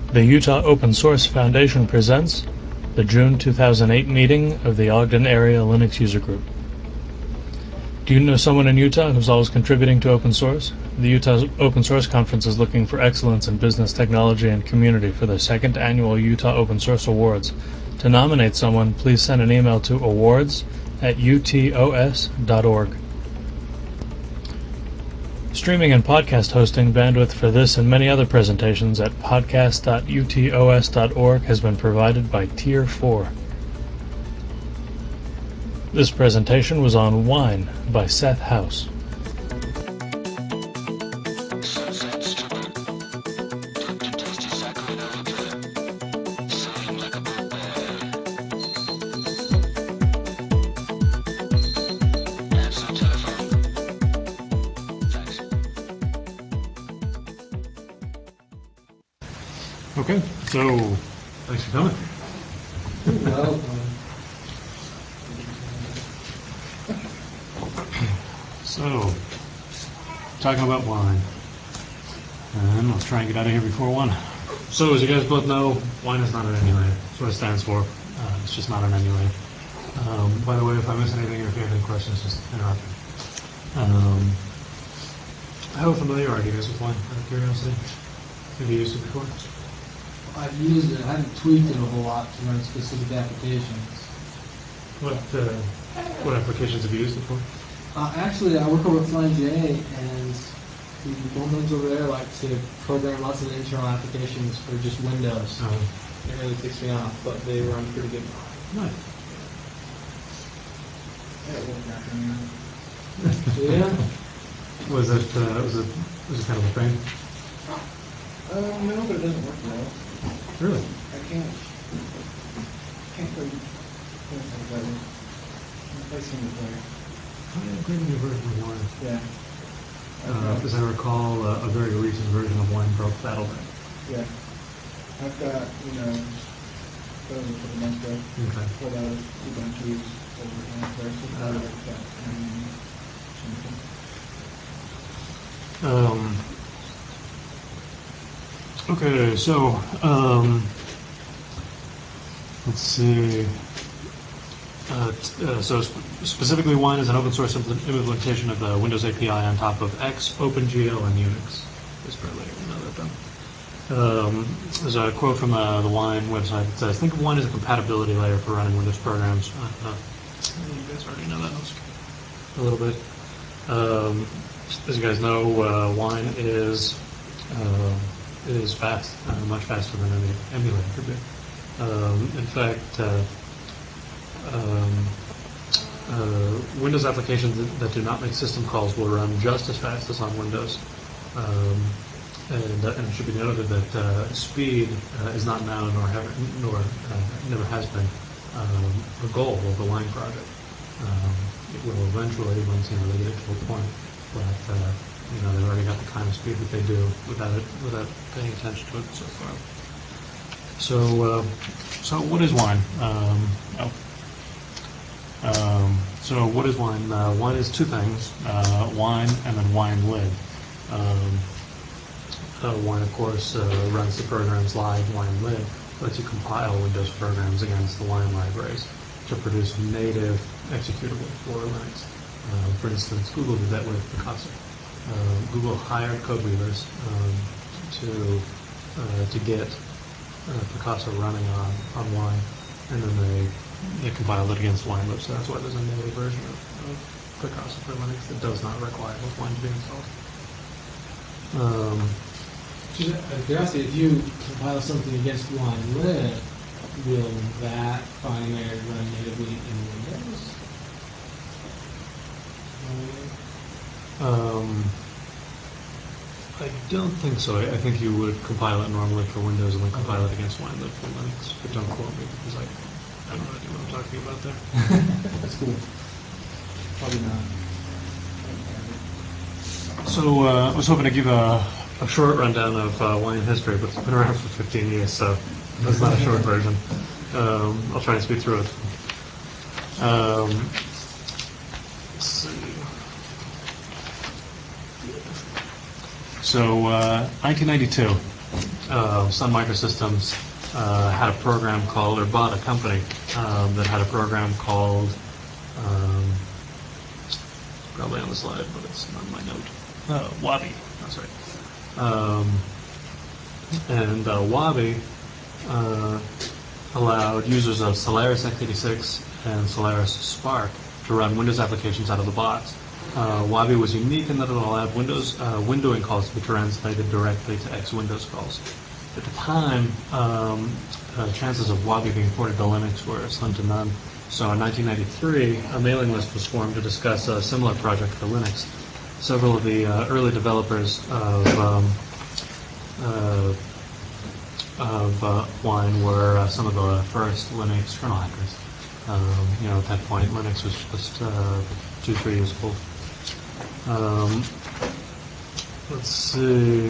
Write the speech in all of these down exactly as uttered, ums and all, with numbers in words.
The Utah Open Source Foundation presents the June two thousand eight meeting of the Ogden Area Linux User Group. Do you know someone in Utah who's always contributing to open source? The Utah Open Source Conference is looking for excellence in business, technology, and community for the second annual Utah Open Source Awards. To nominate someone, please send an email to awards at u t o s dot org. Streaming and podcast hosting bandwidth for this and many other presentations at podcast dot u t o s dot org has been provided by Tier four. This presentation was on Wine by Seth House. Okay, so thanks for coming. Well, So, talking about wine, and let's try and get out of here before one. So, as you guys both know, wine is not an emulator. That's what it stands for. Uh, it's just not an emulator. Um, by the way, if I miss anything or if you have any questions, just interrupt me. Um, how familiar are you guys with wine, out of curiosity? Have you used it before? I've used it. I haven't tweaked it a whole lot to run specific applications. What uh, what applications have you used it for? Uh, actually, I work over at FlynnJ, and the woman's over there like to program lots of internal applications for just Windows. Uh, It really ticks me off, but they run pretty good. nice. Yeah. Was it uh, was it was it kind of a pain? Um, no, but it doesn't work well. Really? I can't, can't play, can't play better. Can't play single player. I upgraded a new version of Wine. Yeah. Uh, I've as got, I recall, uh, a very recent version of Wine broke Battlenet. yeah. I've got, you know, that was a couple months ago. Okay. Pulled out Ubuntu over and first with Uh, like that. Um, something. Um, okay, so um, let's see. Uh, t- uh, so sp- specifically, Wine is an open source impl- implementation of the Windows A P I on top of X, OpenGL, and Unix. Is probably another thing. Um, there's a quote from uh, the Wine website that says, "Think of Wine as a compatibility layer for running Windows programs." Uh, uh, you guys already know that a little bit. Um, as you guys know, uh, Wine is uh, is fast, uh, much faster than any emulator could be. Um, in fact, uh, um, uh, Windows applications that, that do not make system calls will run just as fast as on Windows. Um, and, uh, and it should be noted that uh, speed uh, is not now nor have, nor uh, never has been um, a goal of the Wine project. Um, it will eventually, once you know they get it to a point, but uh, you know they've already got the kind of speed that they do without it, without paying attention to it so far. So, uh, so what is Wine? Um, oh. Um, so what is Wine? Uh, wine is two things: uh, wine and then wine lib. Um, uh, wine, of course, uh, runs the programs live. Wine lib lets you compile Windows programs against the Wine libraries to produce native executable for Linux. Uh, for instance, Google did that with Picasso. Uh, Google hired Codeweavers um, to uh, to get uh, Picasso running on, on Wine, and then they they compiled it against WineLib. So that's why there's a native version of, of Picasso for Linux that does not require Wine to be installed. Um, Just out of curiosity, if you compile something against WineLib, will that binary run natively in Windows? Um, I don't think so. I, I think you would compile it normally for Windows and then compile it against WineLib for Linux. But don't quote me because I, I have no idea what I'm talking about there. That's cool. Probably not. So uh, I was hoping to give a, a short rundown of uh, Wine history, but it's been around for fifteen years, so that's not a short version. Um, I'll try and speed through it. Um, let's see. So, uh, nineteen ninety-two, uh, Sun Microsystems uh, had a program called, or bought a company um, that had a program called, um, probably on the slide, but it's not in my note. Uh, Wabi, that's right. Um, and uh, Wabi uh, allowed users of Solaris x eighty-six and Solaris Spark to run Windows applications out of the box. Uh, Wabi was unique in that it allowed Windows uh, windowing calls to be translated directly to X Windows calls. At the time, um, uh, chances of Wabi being ported to Linux were slim to none. So in nineteen ninety-three, a mailing list was formed to discuss a similar project for Linux. Several of the uh, early developers of um, uh, of uh, Wine were uh, some of the first Linux kernel hackers. Um, you know, at that point, Linux was just uh, two, three years old. Um, let's see.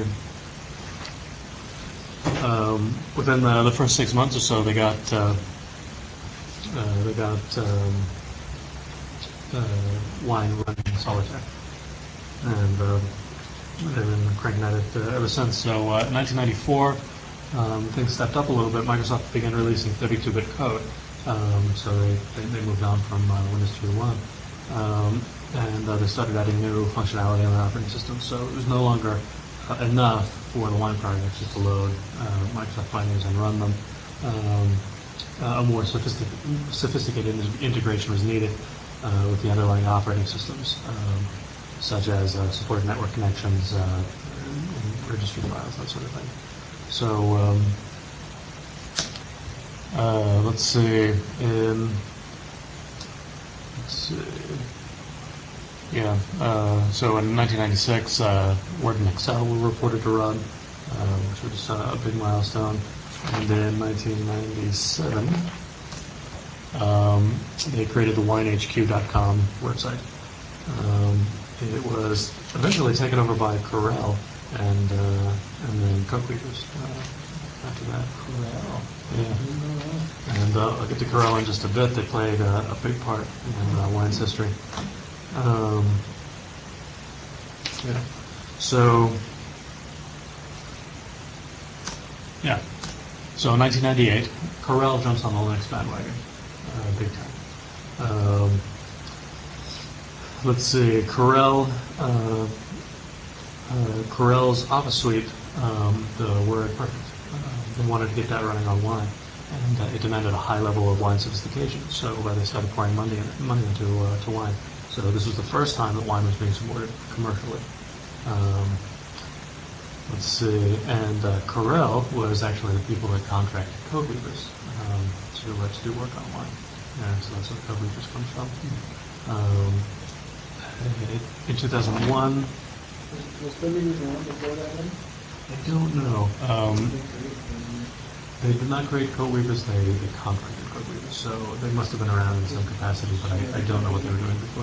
Um, within the, the first six months or so, they got uh, uh, they got um, uh, Wine running Solitaire, and uh, they've been cranking at it uh, ever since. So uh, in nineteen ninety-four, um, things stepped up a little bit. Microsoft began releasing thirty-two bit code, um, so they, they, they moved on from uh, Windows two point one. Um, and uh, they started adding new functionality on their operating system, so it was no longer uh, enough for the Wine project just to load uh, Microsoft binaries and run them. Um, uh, a more sophistic sophisticated in integration was needed uh, with the underlying operating systems, um, such as uh, supported network connections, uh, and, and registry files, that sort of thing. So um, uh, let's see, in let's see. Yeah, uh, so in nineteen ninety-six, uh, Word and Excel were reported to run, uh, which was uh, a big milestone. And in nineteen ninety-seven, um, they created the wine H Q dot com website. Um, it was eventually taken over by Corel and uh, and then Codeweavers uh, after that. Corel. Yeah. And uh, I'll get to Corel in just a bit. They played uh, a big part in uh, Wine's history. Um, yeah. So, yeah. So in nineteen ninety-eight, Corel jumps on the Linux bandwagon, uh, big time. Um, let's see, Corel, uh, uh, Corel's Office Suite, um, the Word Perfect. Uh, they wanted to get that running on Wine, and uh, it demanded a high level of Wine sophistication. So uh, they started pouring money, in, money into uh, to Wine. So this was the first time that Wine was being supported commercially. Um, let's see, and uh, Corel was actually the people that contracted Codeweavers um, to, uh, to do work on Wine. And so that's where Codeweavers comes from. Um, in two thousand one, Was, was Codeweavers around before that then? I don't know. Um, they did not create Codeweavers, they, they contracted Codeweavers, so they must have been around in some capacity, but I, I don't know what they were doing before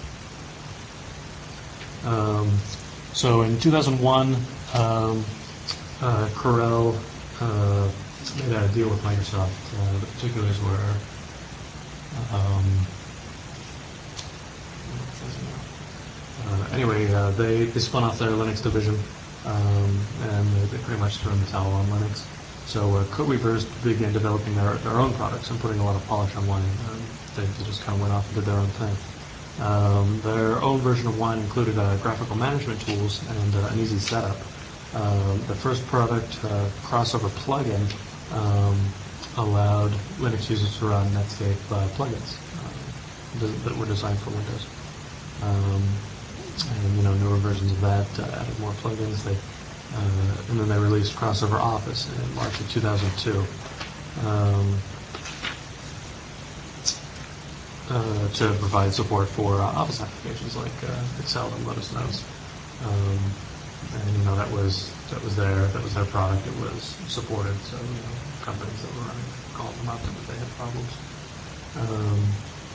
that. Um, so in two thousand one, um, uh, Corel uh, made a deal with Microsoft. Uh, the particulars were um, uh, anyway, uh, they, they spun off their Linux division, um, and they, they pretty much threw in the towel on Linux. So uh, Codeweavers began developing their, their own products and putting a lot of polish on Wine. Um, they, they just kind of went off and did their own thing. Um, their own version of Wine included uh, graphical management tools and uh, an easy setup. Um, the first product, uh, Crossover plugin, um, allowed Linux users to run Netscape uh, plugins uh, that were designed for Windows. Um, and you know, newer versions of that uh, added more plugins. They, uh, and then they released Crossover Office in March of two thousand two. Um, Uh, to provide support for uh, Office applications like uh, Excel and Lotus Notes, um, and you know that was that was their that was their product. It was supported, so you know companies that were running called them up and if they had problems. Um,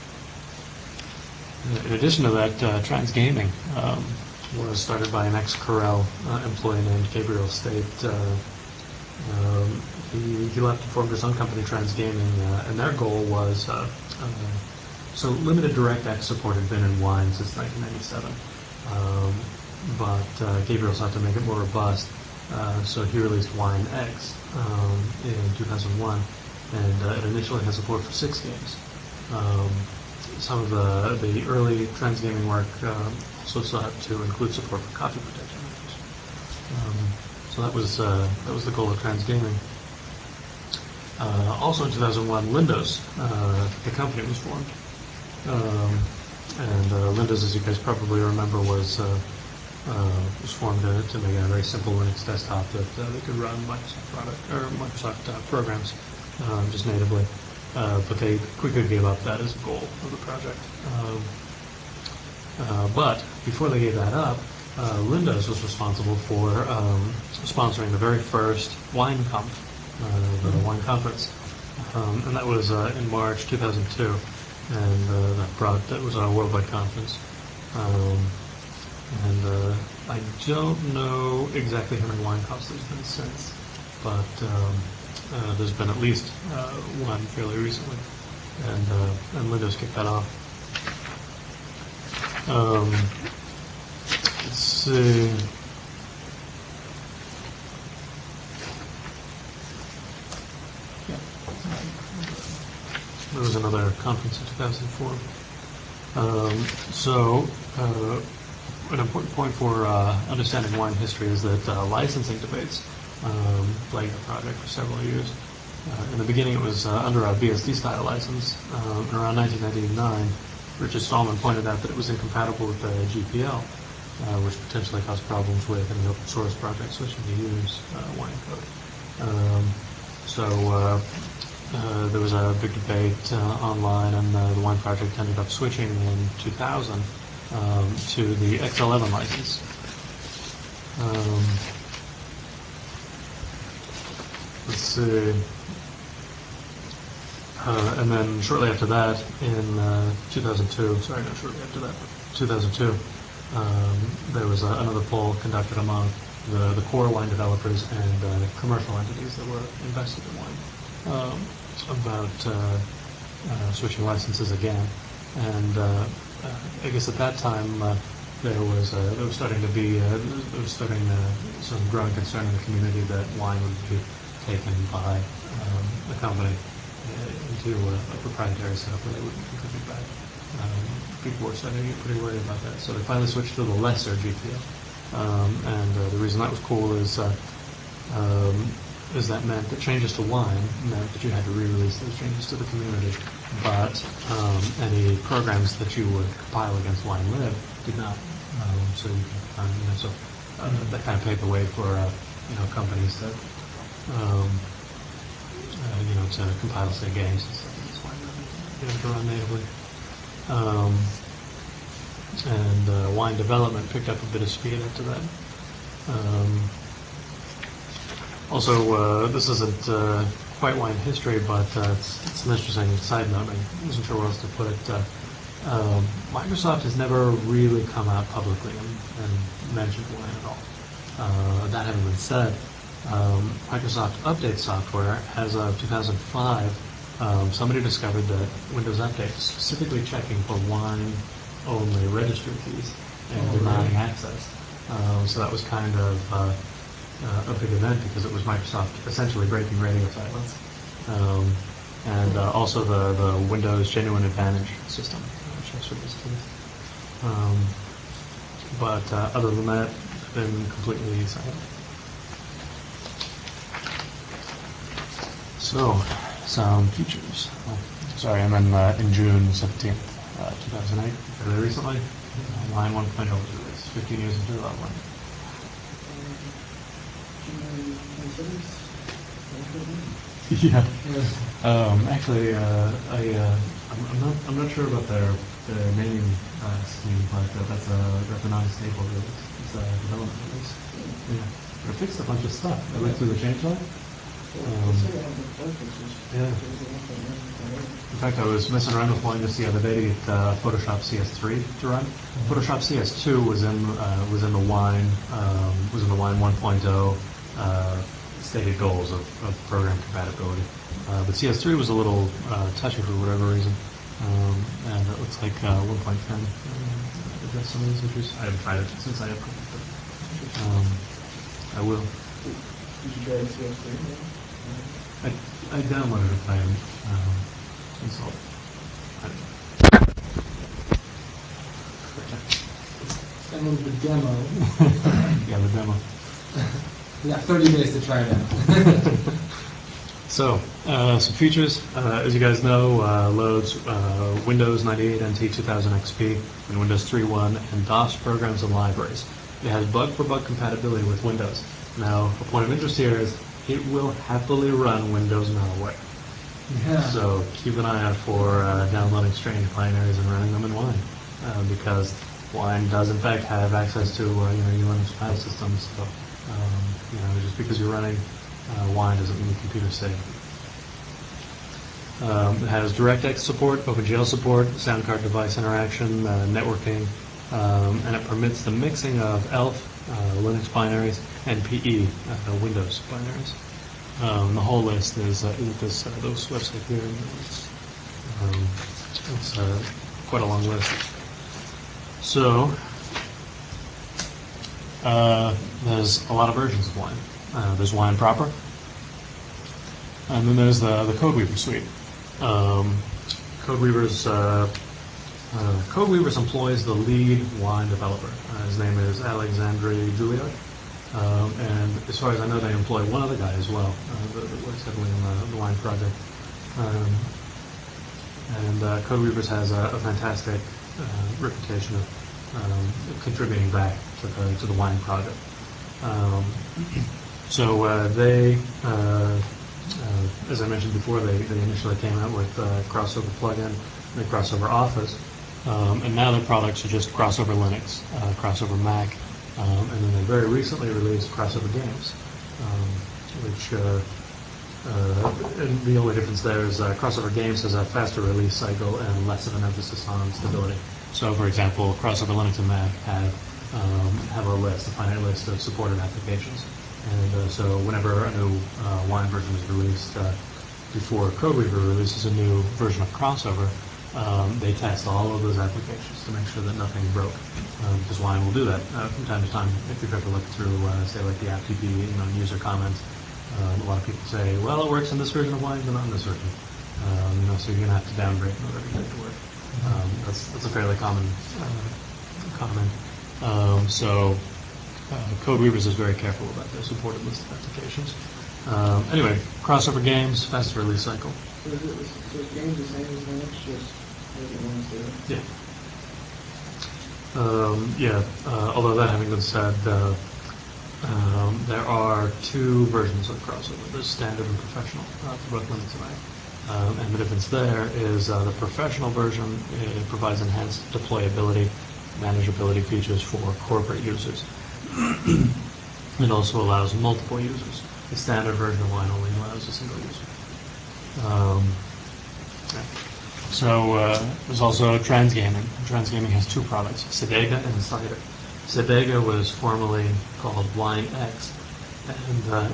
in addition to that, uh, Trans Gaming um, was started by an ex-Corel uh, employee named Gabriel State. Uh, um, he, he left and formed his own company, Trans Gaming, uh, and their goal was. Uh, uh, So limited DirectX support had been in Wine since nineteen ninety-seven, um, but uh, Gabriel sought to make it more robust Uh, so he released Wine X um, in two thousand one, and uh, it initially had support for six games. Um, some of the the early transgaming work um, also sought to include support for copy protection measures. Um, so that was uh, that was the goal of transgaming. Uh, also in two thousand one, Lindos, uh, the company, was formed. Um, and uh, Lindos, as you guys probably remember, was uh, uh, was formed to, to make a very simple Linux desktop that, uh, that could run Microsoft product or Microsoft uh, programs um, just natively. Uh, but they quickly gave up that as a goal of the project. Um, uh, but before they gave that up, uh, Lindos was responsible for um, sponsoring the very first WineConf, uh, the wine conference, um, and that was uh, in March two thousand two, and uh, that brought that was a worldwide conference. Um, and uh, I don't know exactly how many wine conferences there's been since, but um, uh, there's been at least uh, one fairly recently, and uh, and Lindos kicked that off. Um, let's see. There was another conference in two thousand four. Um, so, uh, an important point for uh, understanding wine history is that uh, licensing debates um, plagued the project for several years. Uh, in the beginning, it was uh, under a B S D style license. Um, and around nineteen ninety-nine, Richard Stallman pointed out that it was incompatible with the G P L, uh, which potentially caused problems with any open source project switching to use uh, wine code. Um, so. Uh, Uh, there was a big debate uh, online, and uh, the Wine Project ended up switching in two thousand um, to the X eleven license. Um, let's see. Uh, and then shortly after that, in uh, two thousand two, sorry, not shortly after that, but two thousand two, um, there was uh, another poll conducted among the, the core wine developers and uh, commercial entities that were invested in wine. Um, about uh, uh, switching licenses again, and uh, uh, I guess at that time uh, there was uh, there was starting to be uh, there was starting uh, some growing concern in the community that wine would be taken by um, a company uh, into a, a proprietary setup where they wouldn't contribute back. Um, people were starting to get pretty worried about that, so they finally switched to the lesser G P L. Um, and uh, the reason that was cool is. Uh, um, is that meant that changes to wine meant that you had to re-release those changes to the community, but um, any programs that you would compile against WineLib did not. Um, so you, um, you know, so uh, that kind of paved the way for uh, you know companies to um, uh, you know to compile say games and stuff against WineLib and you know to run natively. Um, and uh, wine development picked up a bit of speed after that. Um, Also, uh, this isn't uh, quite wine history, but uh, it's, it's an interesting side note. I wasn't sure where else to put it. Uh, um, Microsoft has never really come out publicly and, and mentioned wine at all. Uh, that having been said, um, Microsoft Update software, as of two thousand five, um, somebody discovered that Windows Update is specifically checking for wine-only registry keys and Oh, denying right. access. Um, so that was kind of uh, Uh, a big event because it was Microsoft essentially breaking radio silence. Um, and uh, also the, the Windows Genuine Advantage system uh, checks for these keys. Um, but uh, other than that, it's been completely silent. So, some features. Oh, sorry, I'm in, uh, in June seventeenth, uh, two thousand eight, fairly recently. Uh, Wine one point oh was released, fifteen years into development. Yeah. Um, actually, uh, I uh, I'm, I'm not I'm not sure about their their naming uh, scheme, but uh, that's a that's a non-stable release. It's a development release. Yeah. But it fixed a bunch of stuff. I went through the changelog. Um, yeah. In fact, I was messing around with one just the other day to get uh, Photoshop C S three to run. Mm-hmm. Photoshop C S two was in uh, was in the Wine um, was in the Wine one point oh uh, stated goals of, of program compatibility, uh, but C S three was a little uh, touchy for whatever reason, um, and it looks like uh, one point ten uh, addressed some of these issues. I haven't tried it since I upgraded, but um, I will. Did you try C S three? I, I downloaded it, but I haven't um, installed it. I don't know. Download the demo. Yeah, the demo. You got thirty days to try it out. So, uh, some features. Uh, as you guys know, uh, loads uh, Windows ninety-eight N T two thousand X P and Windows three point one and DOS programs and libraries. It has bug-for-bug compatibility with Windows. Now, a point of interest here is it will happily run Windows malware. Yeah. So keep an eye out for uh, downloading strange binaries and running them in Wine, uh, because Wine does in fact have access to uh, you know your Linux file systems. So um, you know just because you're running uh, Wine doesn't mean the computer's safe. Um, it has DirectX support, OpenGL support, sound card device interaction, uh, networking, um, and it permits the mixing of E L F, uh, Linux binaries, and P E, uh, Windows binaries. Um, the whole list is, uh, is at this uh, this website here. It's, um, it's uh, quite a long list. So uh, there's a lot of versions of Wine. Uh, there's Wine proper, and then there's the the CodeWeaver suite. Um, CodeWeaver's uh, uh, CodeWeaver's employs the lead Wine developer. Uh, his name is Alexandre Juliard. Um, and as far as I know, they employ one other guy as well uh, that, that works heavily on the, the Wine project. Um, and uh, CodeWeavers has a, a fantastic uh, reputation of um, contributing back to the to the Wine project. Um, so uh, they, uh, uh, as I mentioned before, they, they initially came out with uh, Crossover plugin and Crossover Office, um, and now their products are just Crossover Linux, uh, Crossover Mac. Um, and then they very recently released Crossover Games, um, which, uh, uh, and the only difference there is uh, Crossover Games has a faster release cycle and less of an emphasis on stability. So, for example, Crossover Linux and Mac have um, have a list, a finite list of supported applications, and uh, so whenever a new uh, Wine version is released, uh, before CodeWeaver releases a new version of Crossover, um, they test all of those applications to make sure that nothing broke. Um, because Wine will do that uh, from time to time. If you've ever looked through, uh, say, like the app P P, you know, user comments, um, a lot of people say, well, it works in this version of Wine, but not in this version. Um, you know, so you're going to have to downgrade in order to get it to work. Um, that's that's a fairly common uh, comment. Um, so uh, CodeWeavers is very careful about their supported list of applications. Um, anyway, Crossover Games, faster release cycle. So is it, so is games the same as Linux, just maybe one zero? Yeah. Um, yeah, uh, although that having been said, uh, um, there are two versions of Crossover. There's standard and professional uh, for both Linux and Mac. Um, and the difference there is uh, the professional version it provides enhanced deployability, manageability features for corporate users. It also allows multiple users. The standard version of Wine only allows a single user. Um, yeah. So uh, there's also Transgaming. Transgaming has two products, Sedega and Cider. Sedega was formerly called WineX, and uh,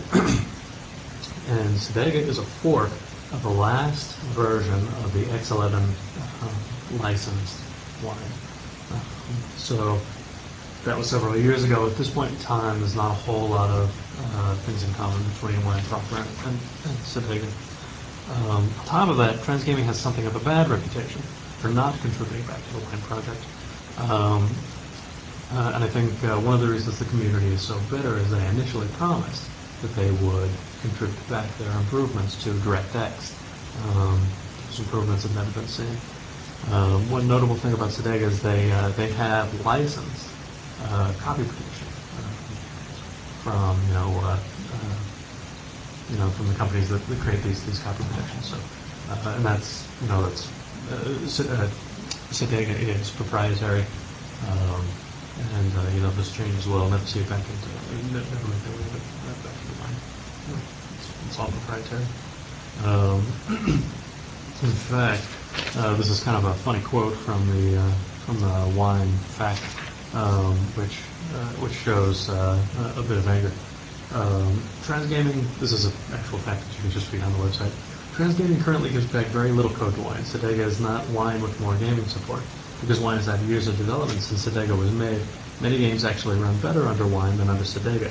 and Sedega is a fork of the last version of the X eleven uh, licensed wine. Um, so that was several years ago. At this point in time, there's not a whole lot of uh, things in common between Wine proper and, and, and Sedega. Um, on top of that, Transgaming has something of a bad reputation for not contributing back to the Wine project. Um, uh, and I think uh, one of the reasons the community is so bitter is they initially promised that they would contribute back their improvements to DirectX. Um, those improvements have never been seen. Um, one notable thing about Sedega is they uh, they have licensed uh, copy protection uh, from you know uh, uh, you know from the companies that, that create these these copy protections. So uh, and that's you know that's uh, Sedega is proprietary. Um, and uh, you know if this changes, we'll never see it back into never make their way back to the line. It's, it's all proprietary. Um, in fact, uh, this is kind of a funny quote from the uh, from the Wine fact, um, which uh, which shows uh, a bit of anger. Um, Transgaming, this is an actual fact that you can just read on the website. Transgaming currently gives back very little code to Wine. Sedega is not Wine with more gaming support. Because Wine has had years of development since Sedega was made, many games actually run better under Wine than under Sedega.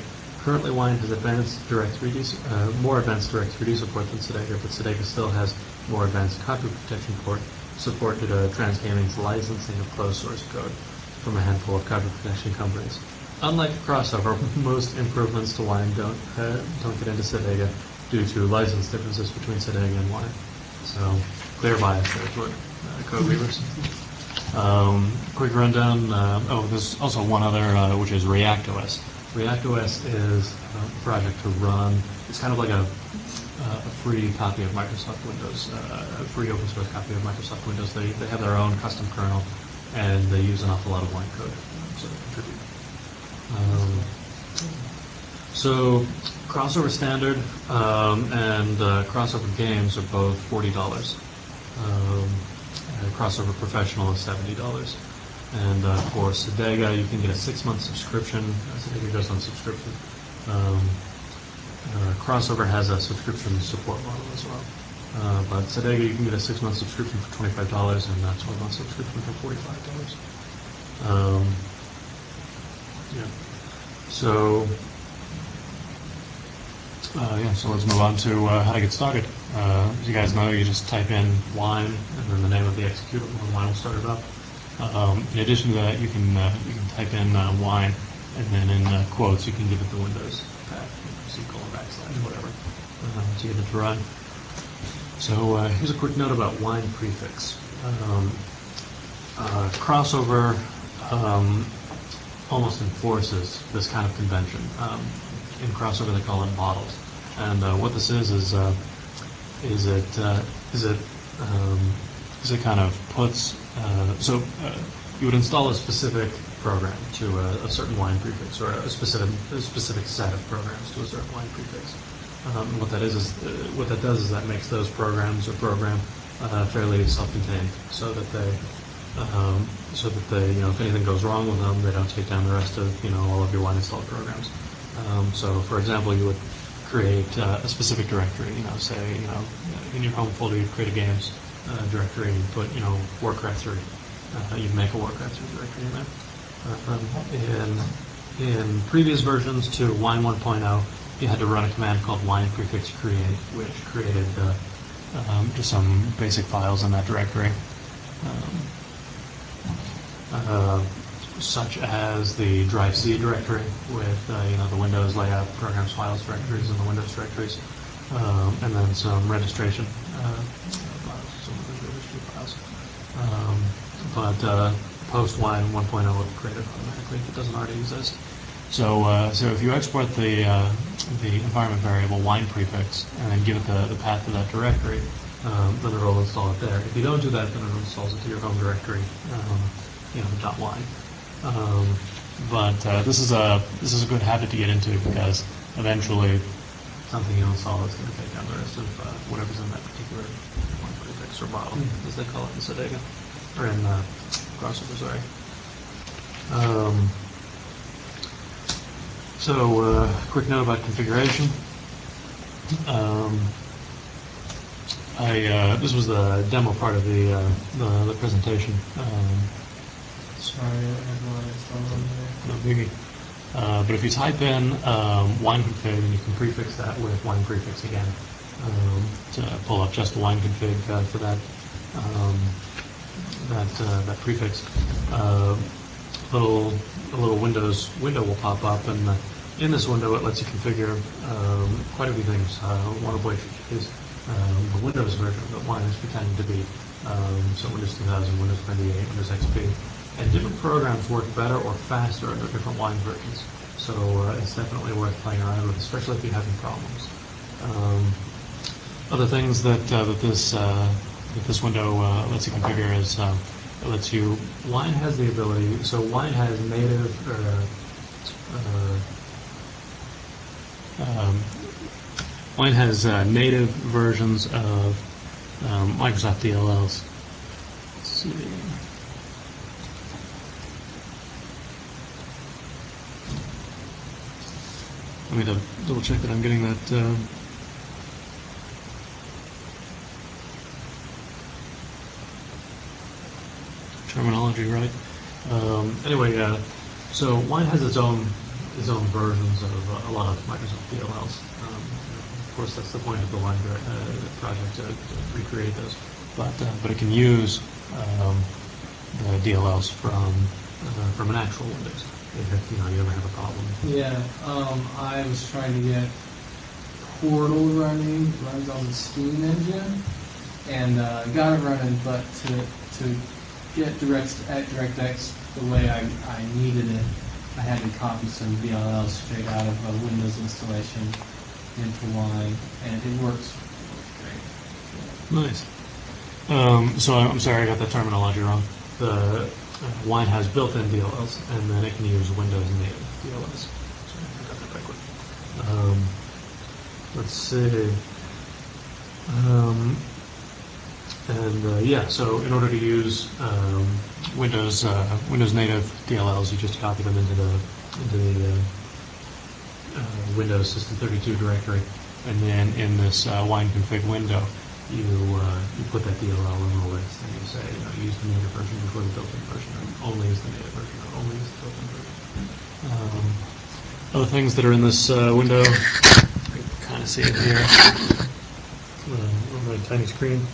Currently, Wine has advanced direct three D, uh, more advanced direct three D support than Sedega, but Sedega still has more advanced copy protection port support due to Transgaming's licensing of closed source code from a handful of copy protection companies. Unlike Crossover, most improvements to Wine don't uh, don't get into Sedega due to license differences between Sedega and Wine. So, clear bias there toward uh, code weavers. Um, quick rundown. Uh, oh, there's also one other, uh, which is ReactOS. ReactOS is a project to run. It's kind of like a, a free copy of Microsoft Windows, uh, a free open source copy of Microsoft Windows. They, they have their own custom kernel, and they use an awful lot of Wine code, um, so they contribute. Um, so, Crossover Standard um, and uh, Crossover Games are both forty dollars. Um, uh, Crossover Professional is seventy dollars. And uh, for Sedega, you can get a six-month subscription. Uh, Sedega goes on subscription. Um, uh, Crossover has a subscription support model as well. Uh, but Sedega, you can get a six-month subscription for twenty-five dollars and a twelve-month subscription for forty-five dollars. Um, yeah. So, uh, yeah, so let's move on to uh, how to get started. Uh, as you guys know, you just type in Wine and then the name of the executable, and Wine will start it up. Um, in addition to that, you can uh, you can type in uh, Wine, and then in uh, quotes you can give it the Windows path, C colon backslash whatever, uh, to get it to run. So uh, here's a quick note about Wine prefix. Um, uh, Crossover um, almost enforces this kind of convention. Um, in Crossover, they call it bottles, and uh, what this is is uh, is it uh, is it um, is it kind of puts uh, so uh, you would install a specific program to a, a certain Wine prefix, or a specific a specific set of programs to a certain Wine prefix. Um, and what that is is uh, what that does is that makes those programs or program uh, fairly self-contained, so that they um, so that they you know if anything goes wrong with them, they don't take down the rest of you know all of your Wine installed programs. Um, so, for example, you would create uh, a specific directory. You know, say you know in your home folder you'd create a games uh, directory and put you know Warcraft three. Uh, you'd make a Warcraft three directory in there. Uh, um, in in previous versions to Wine one point oh, you had to run a command called wine prefix create, which created uh, um, just some basic files in that directory. Um, uh, such as the drive C directory with uh, you know the Windows layout, programs, files directories, and the Windows directories, um, and then some registration uh, files, some Windows registry files. Um, but uh, post Wine one point oh will create it automatically if it doesn't already exist. So uh, so if you export the uh, the environment variable wine prefix and then give it the, the path to that directory, um, then it'll install it there. If you don't do that, then it installs it to your home directory, um, you know, dot wine. Um, but uh, this is a this is a good habit to get into because eventually something you install is going to take down the rest of uh, whatever's in that particular wine prefix or bottle, mm. as they call it in Sedega, or in uh, Crossover, sorry. Um, so, uh, quick note about configuration. Um, I uh, this was the demo part of the uh, the, the presentation. Um, Sorry, everyone installed on there. No biggie. Uh, but if you type in um, wine config, and you can prefix that with wine prefix again um, to pull up just the wine config uh, for that um, that uh, that prefix. Uh, little a little Windows window will pop up, and uh, in this window it lets you configure um, quite a few things. Uh, one of which is um, the Windows version that Wine is pretending to be. Um, so Windows two thousand, Windows ninety-eight, Windows X P. And different programs work better or faster under different Wine versions. So uh, it's definitely worth playing around with, especially if you're having problems. Um, other things that uh, that this uh, that this window uh, lets you configure is um, it lets you. Wine has the ability. So Wine has native. Uh, uh, um, Wine has uh, native versions of um, Microsoft D L Ls. Let's see. Let me double check that I'm getting that uh, terminology right. Um, anyway, uh, so Wine has its own its own versions of uh, a lot of Microsoft D L Ls. Um, you know, of course, that's the point of the Wine uh, project to, to recreate those. But uh, but it can use um, the D L Ls from uh, from an actual Windows if you know you ever have a problem. Yeah, um, I was trying to get Portal running, runs on the Steam engine, and uh, got it running, but to to get direct at DirectX the way I, I needed it, I had to copy some D L Ls straight out of a Windows installation into Wine, and it works, it works great. Nice. Um, so I'm sorry, I got that terminology wrong. The uh, Wine has built-in D L Ls, and then it can use Windows native D L Ls. Sorry, I got that backward. Um, let's see. Um, and uh, yeah, so in order to use um, Windows uh, Windows native D L Ls, you just copy them into the into the uh, uh, Windows System thirty-two directory, and then in this uh, Wine config window, you uh, you put that D L L in the list, and you say, you know, use the native version before the built-in version, or only use the native version, or only use the built-in version. Um, other things that are in this uh, window, you can kind of see it here uh, on my tiny screen.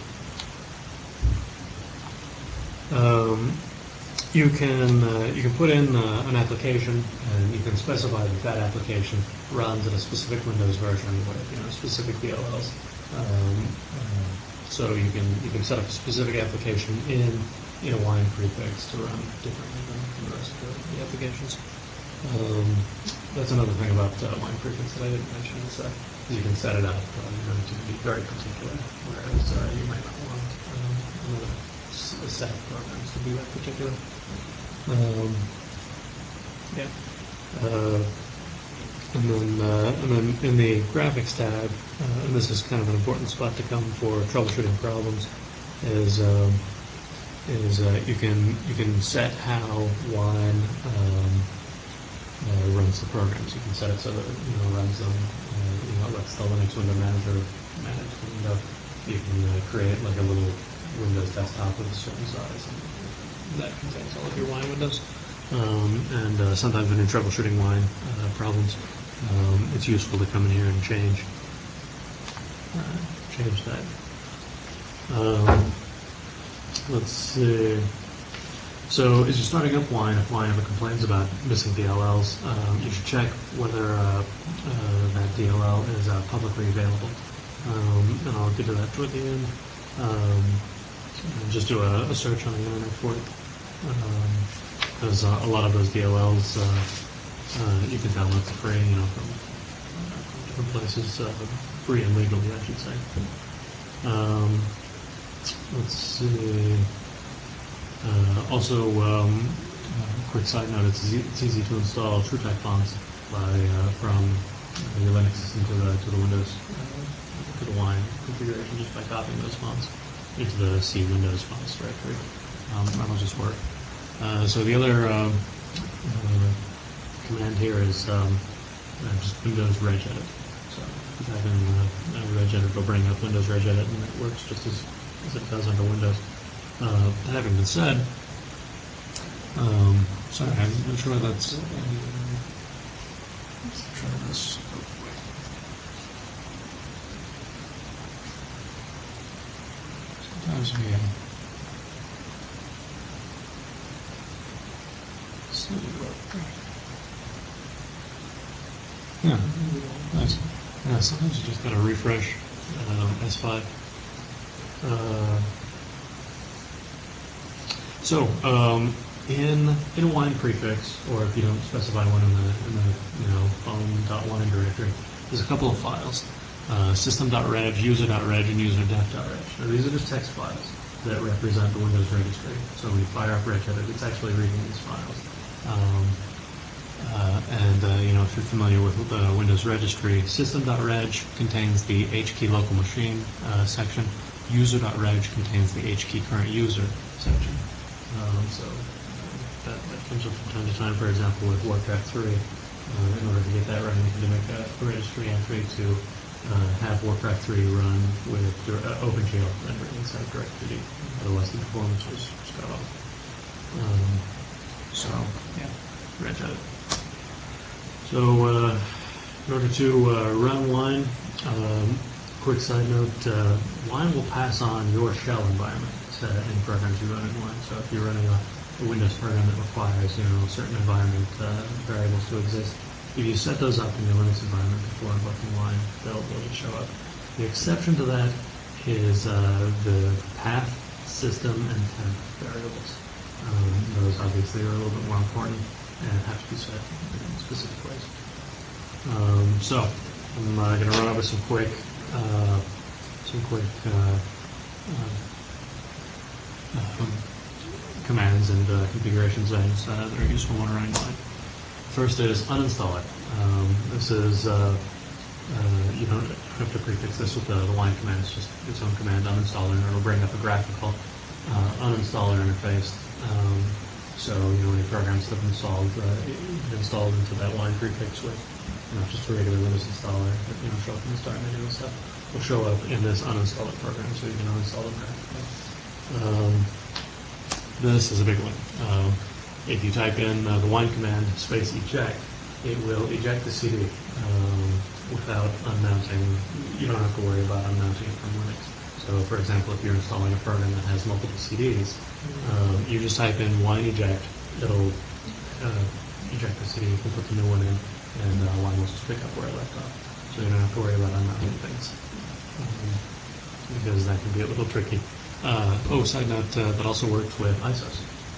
Um, you can uh, you can put in uh, an application, and you can specify that that application runs at a specific Windows version with you know specific D L Ls. Um, uh, so you can you can set up a specific application in in a Wine prefix to run differently than, than the rest of the, the applications. Um, that's another thing about uh, Wine prefix that I didn't mention is that you can set it up uh, you know, to be very particular, whereas uh, you might not want um, another s- a set of programs to be that particular. Um, yeah. Uh, And then, uh, and then in the graphics tab, uh, and this is kind of an important spot to come for troubleshooting problems, is um, is uh, you can you can set how Wine um, uh, runs the programs. You can set it so that you know runs them. Uh, you know, it lets the Linux window manager manage the window. You can uh, create like a little Windows desktop of a certain size, and that contains all of your Wine windows. Um, and uh, sometimes when you're troubleshooting Wine uh, problems, um, it's useful to come in here and change uh, change that. Um, let's see. So as you're starting up Wine, if Wine ever complains about missing D L Ls, um, you should check whether uh, uh, that D L L is uh, publicly available. Um, and I'll get to that toward the end. Um, just do a, a search on the internet for it. Um, Because uh, a lot of those D L Ls uh, uh, you can download for free, you know, from, uh, from different places, uh, free and legally, I should say. Um, let's see. Uh, also, um, uh, quick side note: it's easy, it's easy to install TrueType fonts by uh, from uh, your Linux system to the to the Windows uh, to the Wine configuration just by copying those fonts into the C Windows fonts directory. Um, that'll just work. Uh, so the other um, uh, command here is um, uh, just Windows regedit. So if you type in uh, uh, regedit, it'll bring up Windows regedit, and it works just as, as it does under Windows. Uh, that having been said, um, sorry, I'm not sure whether that's. Uh, let's try this. Oh, wait. Sometimes we. Uh, Yeah, nice. Yeah, sometimes you just gotta refresh um, S five. Uh, so, um, in in a Wine prefix, or if you don't specify one in the in the you know phone.wine directory, there's a couple of files: uh, system.reg, user.reg, and user.def.reg. Now these are just text files that represent the Windows registry. So when you fire up regedit, it's actually reading these files. Um, Uh, and, uh, you know, if you're familiar with the Windows registry, system.reg contains the hkey local machine uh, section. User.reg contains the hkey current user section. Um, so uh, that, that comes up from time to time, for example, with Warcraft three. Uh, in order to get that running, you need to make a, a registry entry to uh, have Warcraft three run with uh, OpenGL rendering instead of DirectThree D. Otherwise, the performance was cut off. Um, so, yeah, regedit. So, uh, in order to uh, run wine, um, quick side note, uh, wine will pass on your shell environment to any programs you run in wine. So if you're running a, a Windows program that requires, you know, certain environment uh, variables to exist, if you set those up in your Linux environment before invoking wine, they'll, they'll just show up. The exception to that is uh, the path, system, and temp variables. Um, those obviously are a little bit more important and have to be set in specific ways. Um, so I'm uh, going to run over some quick, uh, some quick uh, uh, um, commands and uh, configuration settings uh, that are useful when running wine. First is uninstall it. Um, this is uh, uh, you don't have to prefix this with the, the wine command. It's just its own command, uninstaller, and it'll bring up a graphical uh, uninstaller interface. Um, so you know any programs that have installed uh, installed into that wine prefix with you know just a regular Windows installer that you know show up in the start menu and stuff will show up in this uninstall it program, so you can uninstall them graphically. Um, this is a big one. Um, if you type in uh, the wine command space eject, it will eject the C D um, without unmounting. You don't have to worry about unmounting it from Linux. So, for example, if you're installing a program that has multiple C Ds, um, you just type in wine eject. It'll uh, eject the C D. You can put the new one in, and uh, wine will just pick up where it left off. So you don't have to worry about unmounting things um, because that can be a little tricky. Uh, oh, side note, uh, that also works with I S Os.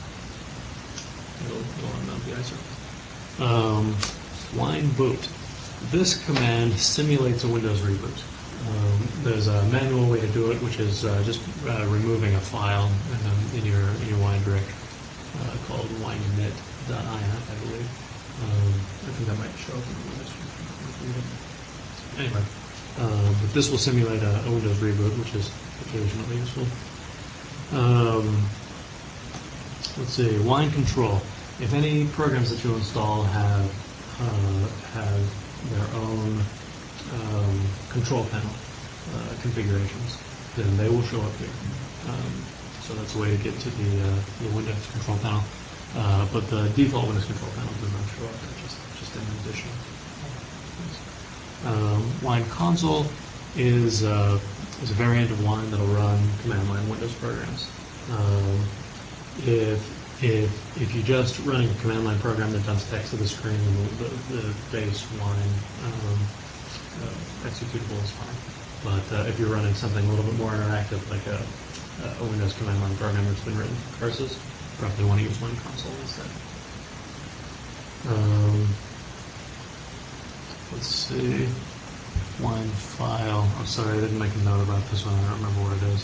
It'll, it'll unmount the I S O. Um, wine boot. This command simulates a Windows reboot. Um, there's a manual way to do it, which is uh, just uh, removing a file um, in your in your wine direct uh, called wineinit dot I N F, I believe. Um, I think that might show up in the Windows reading. Anyway, um, but this will simulate a, a Windows reboot, which is occasionally useful. Um, let's see, wine control. If any programs that you install have uh, have their own um, control panel uh, configurations, then they will show up here. Um, so that's a way to get to the, uh, the Windows control panel. Uh, but the default Windows control panel does not show up. It's just, just an addition. Um, Wine console is, uh, is a variant of Wine that will run command line Windows programs. Um, if If if you just running a command line program that dumps text to the screen, the, the, the base Wine um, uh, executable is fine. But uh, if you're running something a little bit more interactive, like a, a Windows command line program that's been written for curses, you probably want to use Wine console instead. Um, let's see. Wine file. I'm sorry, I didn't make a note about this one. I don't remember where it is.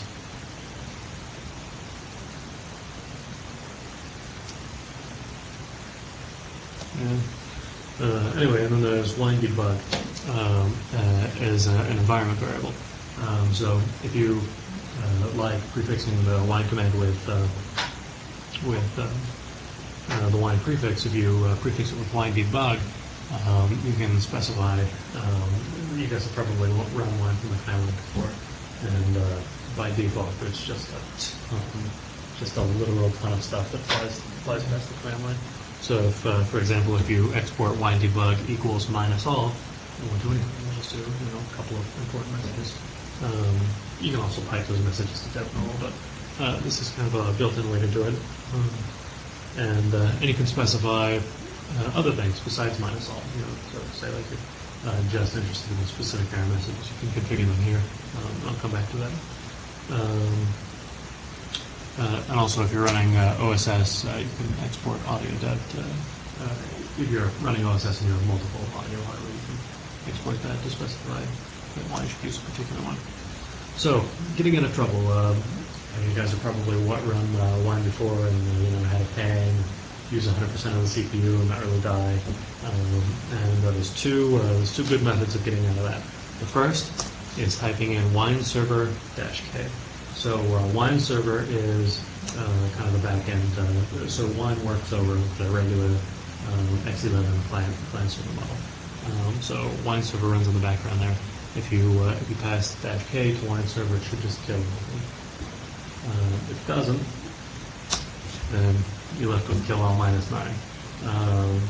Yeah. Uh, anyway, and then there's wine debug um, uh, as a, an environment variable. Um, so if you uh, like prefixing the wine command with uh, with uh, uh, the wine prefix, if you uh, prefix it with wine debug, um, you can specify. Um, you guys have probably run wine from the command line before, and uh, by default, there's just a ton, just a literal ton of stuff that flies flies past the command line. So if, uh, for example, if you export wine debug equals minus all, you won't do anything. You'll just do you know, a couple of important messages. Um, you can also pipe those messages to dev null, but uh, this is kind of a built-in way to do it. Um, and uh, and you can specify uh, other things besides minus all. You know, so say like you're uh, just interested in specific error messages, you can configure them here. Um, I'll come back to that. Um, Uh, and also, if you're running uh, O S S, uh, you can export audio dev to, uh, if you're running O S S and you have multiple audio hardware, you can export that to specify that why you should use a particular one. So, getting into trouble. Uh, you guys have probably what run uh, Wine before and uh, you know had a pang, use one hundred percent of the C P U and not really die. Um, and uh, there's two uh, there's two good methods of getting out of that. The first is typing in wine server dash k. So uh, Wine server is uh, kind of the back end. Uh, so Wine works over the regular um, X eleven client client server model. Um, so Wine server runs in the background there. If you uh, if you pass dash k to Wine server, it should just kill everything. Uh, if it doesn't, then you're left with kill all minus nine. Um,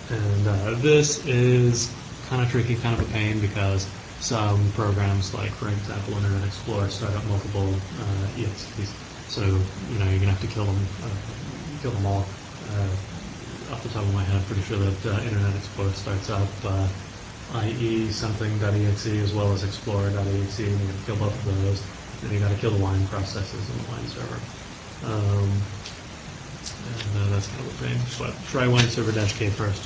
And uh, this is kind of tricky, kind of a pain, because some programs, like for example Internet Explorer, start up multiple uh, E X Es. So you know you're gonna have to kill them, uh, kill them all. Uh, off the top of my head, I'm pretty sure that uh, Internet Explorer starts up uh, I E something.exe as well as Explorer.exe, and you got to kill both of those. Then you got to kill the wine processes in the wine server. Um, and uh, that's kind of a pain. But try wine server-k first.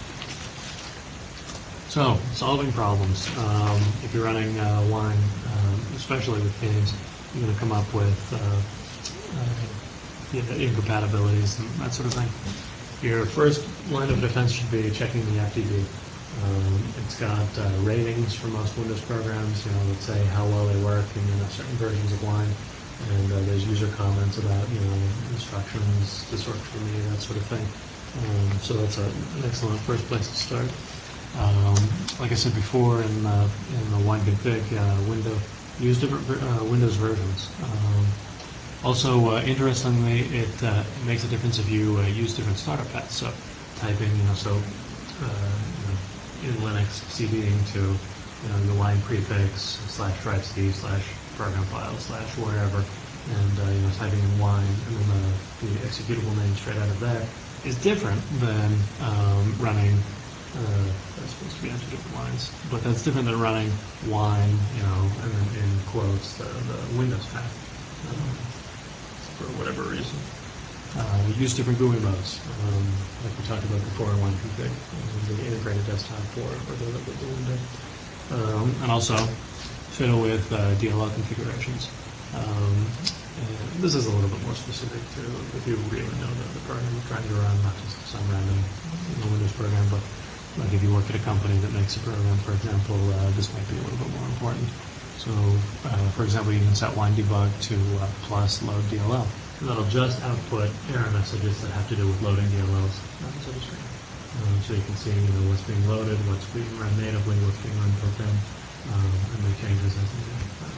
So, solving problems. Um, if you're running uh, wine, um, especially with games, you're going to come up with uh, uh, yeah, incompatibilities and that sort of thing. Your first line of defense should be checking the F D B. Um, it's got uh, ratings for most Windows programs, you know, that say how well they work in you know, certain versions of Wine. And uh, there's user comments about, you know, instructions, this works for me, that sort of thing. Um, so that's a, an excellent first place to start. Um, like I said before, in, uh, in the Wine config uh, window, use different uh, Windows versions. Um, also, uh, interestingly, it uh, makes a difference if you uh, use different startup paths. So, typing, you know, so uh, you know, in Linux, CDing to you know your wine prefix slash drive c slash program file slash wherever, and uh, you know typing in wine and then the, the executable name straight out of there is different than um, running. Uh, that's supposed to be on two different lines, but that's different than running wine, you know, and then in quotes the, the Windows path. Um, for whatever reason. Uh, use different G U I modes, um, like we talked about before in Wine config, um, the integrated desktop for, for the, the, the window. Um, and also fiddle with uh, D L L configurations. Um, and this is a little bit more specific to if you really know the, the program you're trying to run, not just some random you know, Windows program, but like if you work at a company that makes a program, for example, uh, this might be a little bit more important. So, uh, for example, you can set wine debug to uh, plus load D L L. And that'll just output error messages that have to do with loading D L Ls uh, to the screen. Um, so you can see, you know, what's being loaded, what's being run natively, what's being run built-in, um, and make changes as needed.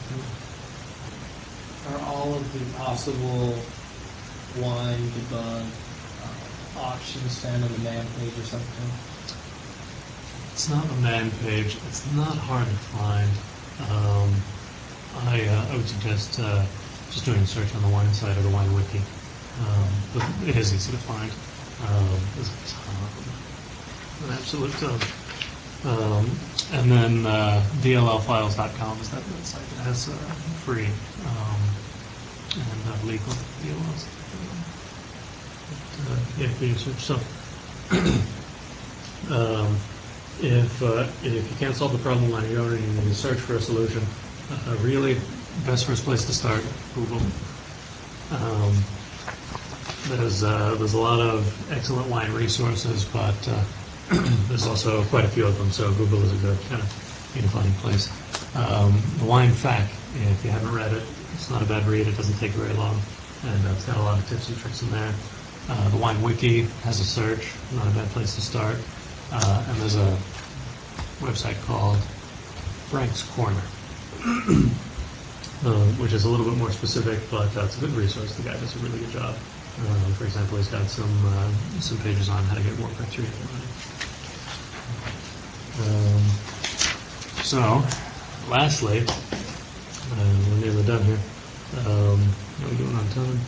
Are all of the possible wine debug uh, options found on the man page or something? It's not the man page. It's not hard to find. Um, I, uh, I would suggest uh, just doing a search on the wine site or the wine wiki. Um, but it is easy to find. Um, there's a ton, an absolute ton. Um, and then uh, D L L files dot com is that, that site that has uh, free um, and uh, legal D L Ls. But, uh, yeah, for your search. So, um, if uh, if you can't solve the problem on your own and you need to search for a solution, uh, really, best first place to start, Google. Um, there's uh, there's a lot of excellent wine resources, but uh, there's also quite a few of them. So Google is a good kind of unifying place. Um, the Wine Fact, if you haven't read it, it's not a bad read. It doesn't take very long, and uh, it's got a lot of tips and tricks in there. Uh, the Wine Wiki has a search, not a bad place to start. Uh, and there's a website called Frank's Corner, uh, which is a little bit more specific, but uh, it's a good resource. The guy does a really good job. Uh, for example, he's got some uh, some pages on how to get WordPress three running. Um, so, lastly, uh, we're nearly done here. Um, how are we doing on time?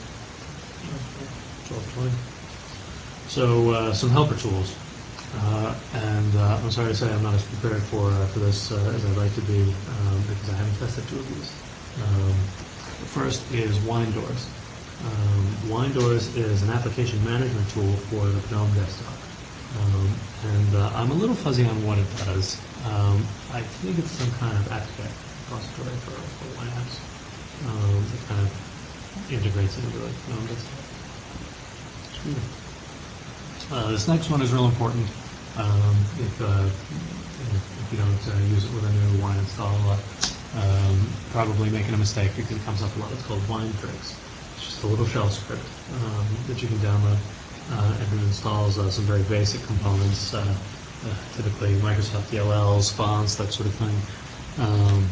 twelve twenty. So, uh, some helper tools. Uh, and uh, I'm sorry to say I'm not as prepared for uh, for this uh, as I'd like to be um, because I haven't tested two of these. Um, the first is WineDoors. Um, WineDoors is an application management tool for the GNOME desktop. Um, and uh, I'm a little fuzzy on what it does. Um, I think it's some kind of apt-get repository for, for wine apps um, that kind of integrates into the GNOME desktop. Excuse me. Uh, this next one is real important. Um, if, uh, if, if you don't uh, use it with a new wine install, uh, um, probably making a mistake because it comes up a lot. It's called WineTricks. It's just a little shell script um, that you can download, uh, and it installs uh, some very basic components, uh, uh, typically Microsoft D L Ls, fonts, that sort of thing. Um,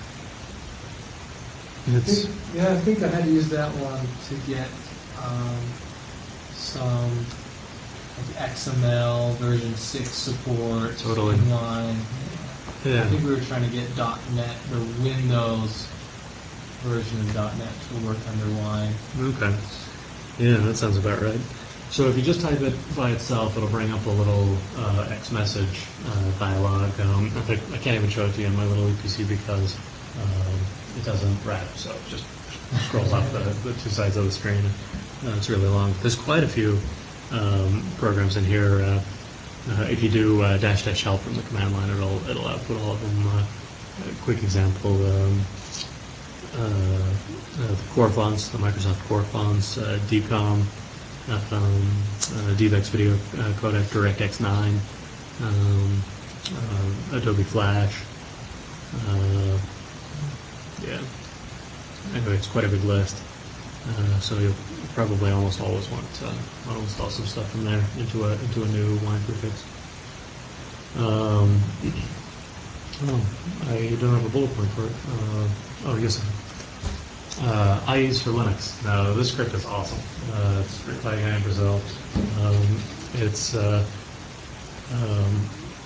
I it's think, yeah, I think I had to use that one to get um, some like X M L version six support, Totally. inline. Yeah. Yeah. I think we were trying to get .NET, the Windows version of .NET to work under Wine. Okay. Yeah, that sounds about right. So if you just type it by itself, it'll bring up a little uh, X message uh, dialog. Um, I, think, I can't even show it to you on my little E P C because um, it doesn't wrap, so it just scrolls off the, the two sides of the screen. Uh, it's really long. There's quite a few um, programs in here. Uh, uh, if you do uh, dash dash help from the command line, it'll it'll output all of them. Uh, a quick example. Um, Uh, uh, the core fonts, the Microsoft core fonts, uh, D COM, uh, um, uh, DivX Video uh, Codec, DirectX nine, um, uh, Adobe Flash. Uh, yeah. Anyway, it's quite a big list. Uh, so you'll probably almost always want to, want to install some stuff from there into a into a new Wine prefix. Um, Oh, I don't have a bullet point for it. Uh, oh, yes. Uh, I E s for Linux. Now, this script is awesome. Uh, it's written by a guy in Brazil. Um, it's uh, um,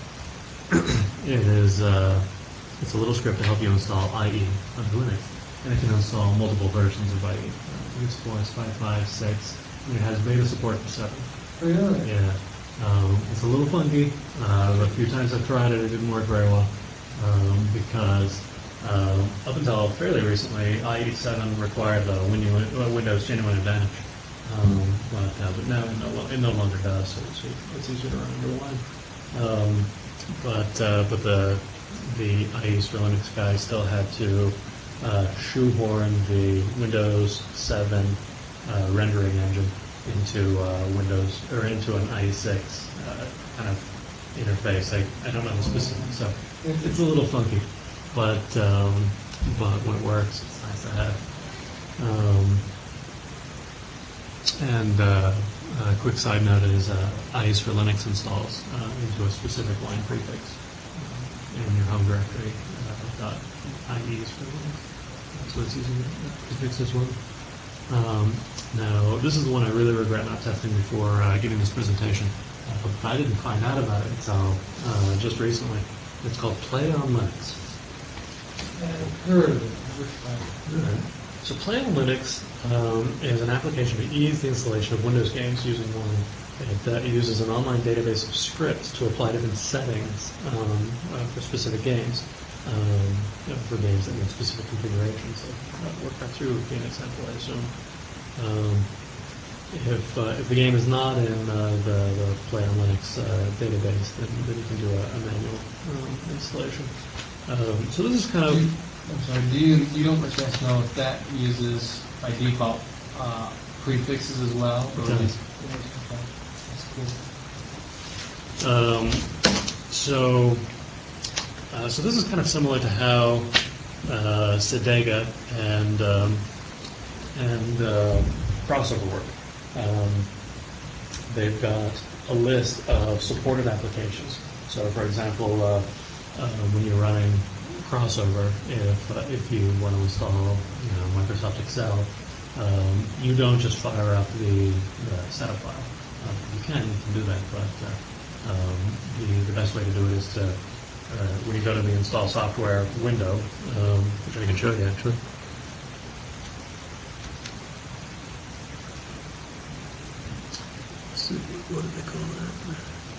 it is uh, it's a little script to help you install I E on Linux, and it can install multiple versions of I E. Uh, it supports five point five, six, and it has beta support for seven. Really? Yeah. Um, it's a little funky. Uh, a few times I've tried it, it didn't work very well. Um, because um, up until fairly recently, I E seven required the Windows Genuine Advantage, um, but, uh, but now it no, lo- it no longer does, so it's, it's easier to run under Wine. Um, but uh, but the the I E s for Linux guy still had to uh, shoehorn the Windows seven uh, rendering engine into uh, Windows or into an I E six uh, kind of interface. I, I don't know the specifics, so it's, it's a little funky, but um, but when it works, it's nice to have. Um, and uh, a quick side note is uh, I E s for Linux installs uh, into a specific line prefix uh, in your home directory. Uh, .I E s for Linux, so it's using that prefix as well. Um, now, this is the one I really regret not testing before uh, giving this presentation. Uh, but I didn't find out about it until uh, just recently. It's called Play on Linux. I've heard of it. Never tried it. All right. So Play on Linux um, is an application to ease the installation of Windows games using Wine. It, uh, it uses an online database of scripts to apply different settings um, uh, for specific games. Um, you know, for games that need specific configurations. So uh, work that through would be an example, I assume. Um, if uh, if the game is not in uh, the, the Play on Linux uh, database, then, then you can do a, a manual um, installation. Um, so this is kind of I'm sorry, do you, you don't by chance know if that uses, by default, uh, prefixes as well? It or does. is- Okay, that's cool. Um, so, uh, so this is kind of similar to how uh, Sedega and um, and uh, Crossover work. Um, they've got a list of supported applications. So, for example, uh, uh, when you're running Crossover, if uh, if you want to install, you know, Microsoft Excel, um, you don't just fire up the, the setup file. Uh, you can, you can do that, but uh, um, the, the best way to do it is to, uh, when you go to the install software window, um, which I can show you actually. Let's see, what do they call that?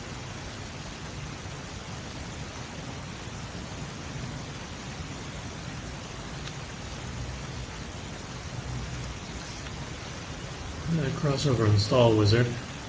Uh, Crossover install wizard.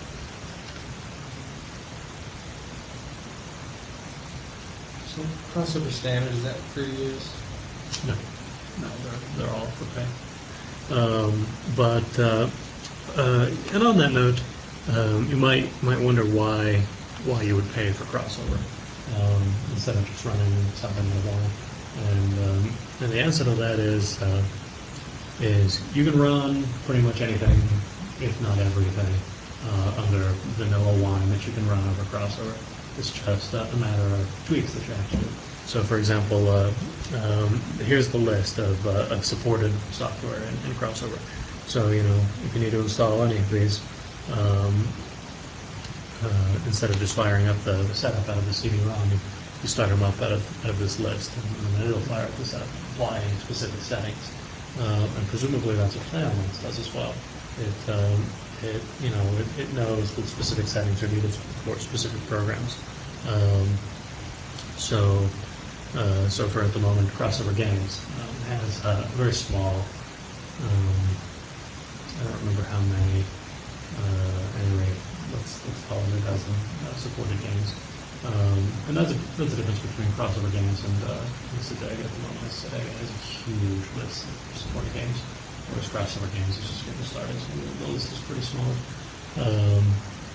So crossover standard, is that free use? No, no, they're, they're all for pay. Um, but uh, uh, and on that note, um, you might might wonder why why you would pay for Crossover um, instead of just running something like Wine. And um, and the answer to that is uh, is you can run pretty much anything, if not everything, uh, under vanilla Wine that you can run over Crossover. It's just uh, a matter of tweaks that you have to do. So, for example, uh, um, here's the list of, uh, of supported software in, in Crossover. So, you know, if you need to install any of these, um, uh, instead of just firing up the, the setup out of the C D ROM, you, you start them up out of, out of this list, and, and then it'll fire up the setup, applying specific settings. Uh, and presumably that's what PlayOnLinks does as well. It, um, it you know, it, it knows that specific settings are needed for specific programs. Um, so, uh, so for at the moment, Crossover Games um, has a very small. Um, I don't remember how many. Uh, anyway, let's let's call it a dozen uh, supported games. Um, and that's a, that's the difference between Crossover Games and, uh, and Sega at the moment. Sega has a huge list of supported games, whereas Crossover Games is just getting started, so the list is pretty small. Um,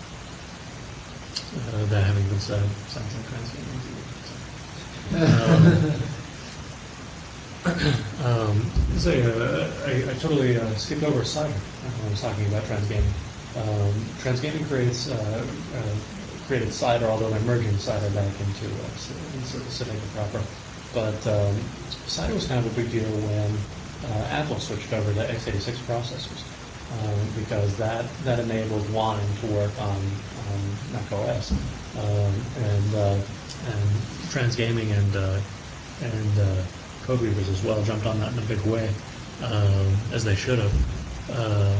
uh, that having been said, sounds like transgaming to you. So. um, um, so uh, I, I totally uh, skipped over Cider when I was talking about transgaming. Um, transgaming creates uh, uh, created Cider, although they're merging Cider back into uh, into Civega proper. But um, Cider was kind of a big deal when uh, Apple switched over to x eighty-six processors, um, because that that enabled Wine to work on, on Mac O S, um, and uh, and transgaming and uh, and uh, Codeweavers as well jumped on that in a big way, um, as they should have. Uh,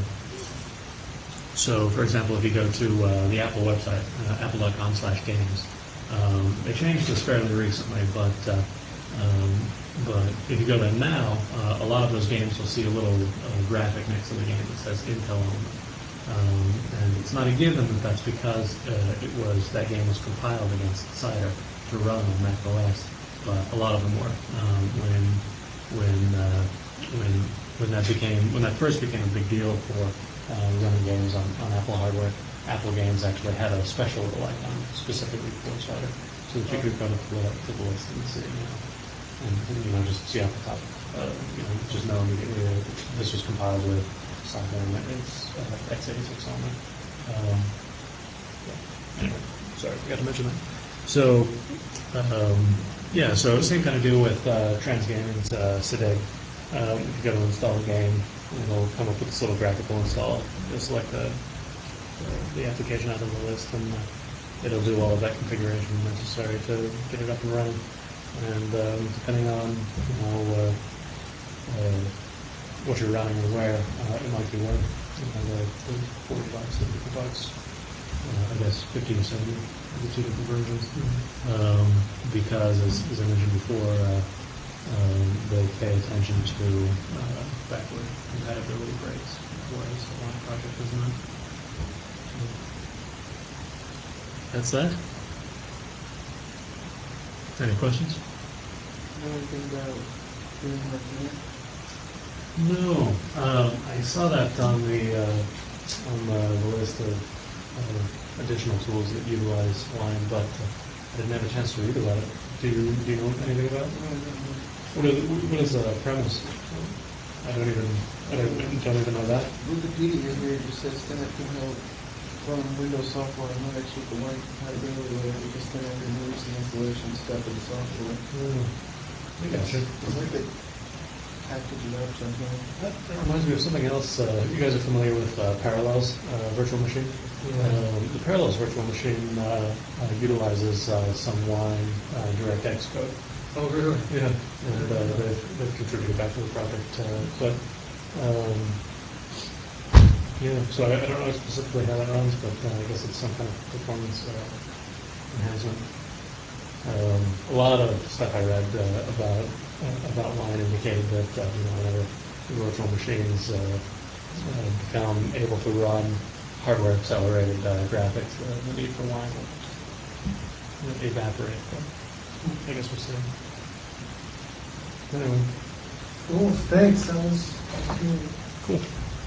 So, for example, if you go to uh, the Apple website, uh, apple dot com slash games, um, they changed this fairly recently, but uh, um, but if you go there now, uh, a lot of those games you'll see a little uh, graphic next to the game that says Intel only. Um, and it's not a given that that's because uh, it was that game was compiled against Cider to run on Mac O S, but a lot of them were. Um, when when uh, when when that became when that first became a big deal for Uh, running games on, on Apple hardware, Apple Games actually had a special little icon specifically for Cider, so that you could go to the, to the list and see, you know, and, and you know, just see off the top, uh, you know, just know immediately that this was compiled with Cider and it's uh, x eighty-six only. Um, yeah. Anyway, sorry, I forgot to mention that. So, um, yeah, so same kind of deal with uh, transgaming's uh, Civega. Um, if you go to install a game, it'll come up with this little graphical install. You'll select the, the, the application out of the list, and uh, it'll do all of that configuration necessary to get it up and running. And um, depending on you know uh, uh, what you're running and where, uh, it might be worth you know, the, the forty bucks, the fifty bucks, uh, I guess fifty or seventy for the two different versions. Mm-hmm. um, because, as, as I mentioned before. Uh, Um, they pay attention to uh, backward compatibility breaks, whereas the Wine project does not. So that's that. Any questions? Know anything about doing like that? No. Um, I saw that on the uh, on the, the list of uh, additional tools that utilize Wine, but uh, I didn't have a chance to read about it. Do you, do you know anything about it? No, I don't know. What is, what is the premise? I don't even, I don't, don't even know that. Wikipedia here just says Tenet can help run Windows software on Linux with the Wine compatibility layer with the Tenet removes the installation step of the software. Mm. I gotcha. It's like a package it up somehow. That, that reminds me of something else. Uh, you guys are familiar with uh, Parallels uh, Virtual Machine? Yeah. Um, the Parallels Virtual Machine uh, uh, utilizes uh, some Wine uh, DirectX code. Oh, really? Yeah, and uh, they've, they've contributed back to the project. Uh, but, um, yeah, so I, I don't know specifically how that runs, but uh, I guess it's some kind of performance uh, enhancement. Um, a lot of stuff I read uh, about uh, about Wine indicated that uh, you know whenever virtual machines uh, uh, become able to run hardware accelerated uh, graphics, uh, the need for Wine will evaporate. But I guess we'll see. Anyway. Cool. Thanks. That was cool. Cool.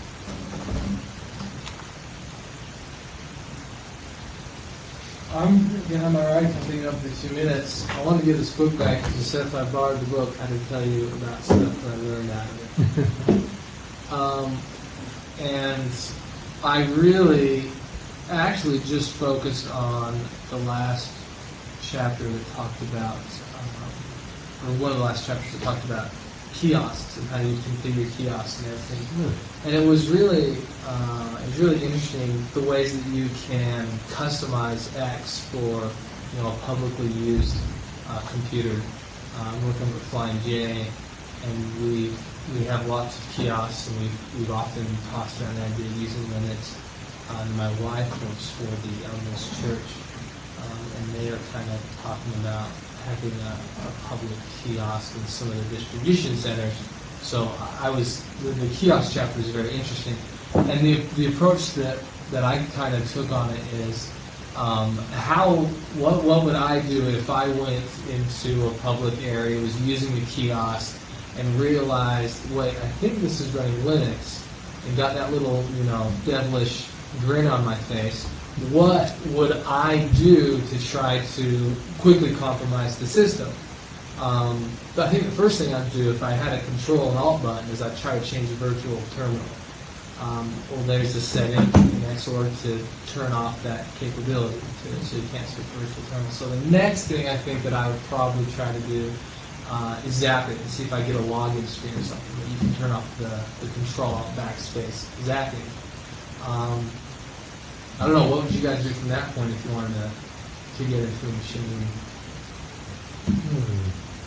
I'm getting on my ride coming up in a few minutes. I wanted to give this book back because you said if I borrowed the book, I could tell you about stuff that I learned out of it. um, and I really actually just focused on the last chapter that talked about, um, or one of the last chapters that talked about kiosks and how you configure kiosks and everything. And it was really uh, it was really interesting the ways that you can customize X for you know a publicly used uh, computer. Uh, I'm working with Flying J, and we we have lots of kiosks, and we've we've often tossed around the idea of using Linux. Uh, my wife works for the Elders Church, um, and they are kind of talking about having a, a public kiosk in some of the distribution centers. So I was the, the kiosk chapter is very interesting, and the the approach that that I kind of took on it is um, how what what would I do if I went into a public area, was using a kiosk, and realized, wait, I think this is running Linux, and got that little you know devilish grin on my face. What would I do to try to quickly compromise the system? Um, I think the first thing I'd do if I had a control and alt button is I'd try to change the virtual terminal. Um, well, there's a setting in X O R to turn off that capability, to, so you can't switch virtual terminal. So the next thing I think that I would probably try to do uh, is zap it and see if I get a login screen or something that you can turn off the, the control alt backspace zapping. Um, I don't know, what would you guys do from that point if you wanted to, to get into a machine? Hmm.